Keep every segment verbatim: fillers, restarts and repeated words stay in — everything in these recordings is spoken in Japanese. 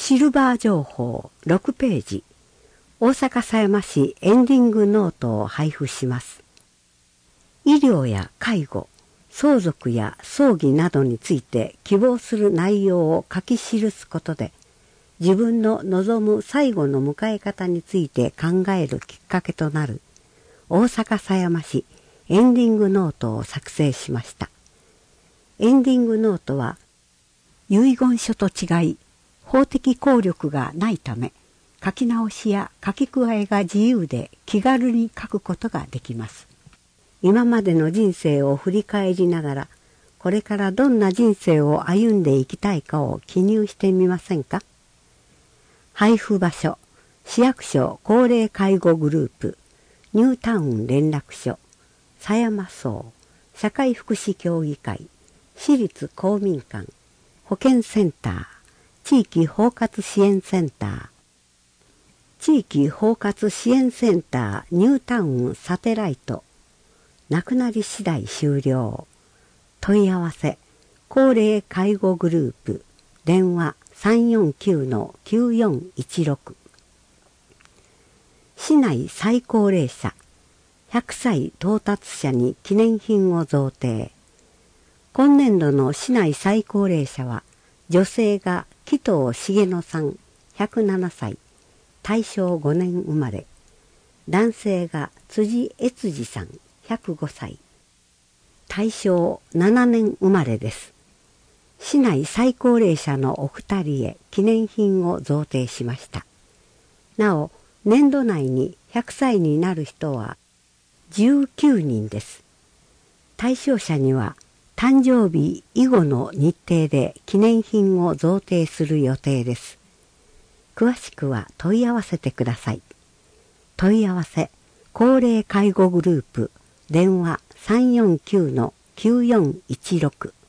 シルバー情報ろくページ、大阪狭山市エンディングノートを配布します。医療や介護、相続や葬儀などについて希望する内容を書き記すことで、自分の望む最後の迎え方について考えるきっかけとなる大阪狭山市エンディングノートを作成しました。エンディングノートは遺言書と違い法的効力がないため、書き直しや書き加えが自由で気軽に書くことができます。今までの人生を振り返りながら、これからどんな人生を歩んでいきたいかを記入してみませんか。配布場所、市役所高齢介護グループ、ニュータウン連絡所、狭山荘、社会福祉協議会、市立公民館、保健センター、地域包括支援センター、地域包括支援センターニュータウンサテライト、なくなり次第終了。問い合わせ、高齢介護グループ、電話 さんよんきゅうのきゅうよんいちろく。市内最高齢者、ひゃくさい到達者に記念品を贈呈。今年度の市内最高齢者は、女性が紀藤重野さんひゃくななさい、大正ごねん生まれ。男性が辻悦司さんひゃくごさい、大正ななねん生まれです。市内最高齢者のお二人へ記念品を贈呈しました。なお、年度内にひゃくさいになる人はじゅうきゅうにんです。対象者には誕生日以後の日程で記念品を贈呈する予定です。詳しくは問い合わせてください。問い合わせ、高齢介護グループ、電話 さんよんきゅうのきゅうよんいちろく。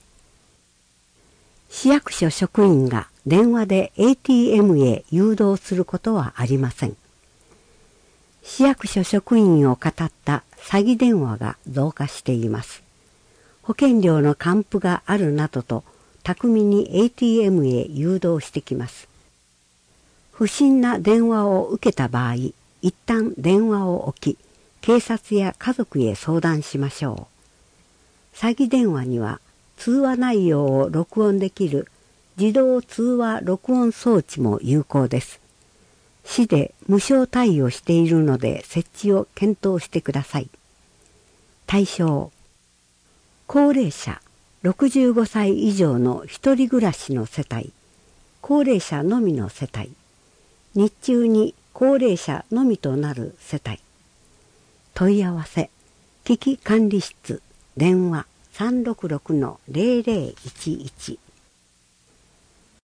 市役所職員が電話で エーティーエム へ誘導することはありません。市役所職員をかたった詐欺電話が増加しています。保険料の還付があるなどと巧みに エーティーエム へ誘導してきます。不審な電話を受けた場合、一旦電話を置き、警察や家族へ相談しましょう。詐欺電話には通話内容を録音できる自動通話録音装置も有効です。市で無償対応しているので設置を検討してください。対象、高齢者ろくじゅうごさい以上の一人暮らしの世帯、高齢者のみの世帯、日中に高齢者のみとなる世帯。問い合わせ、危機管理室、電話 さんろくろくのゼロゼロいちいち。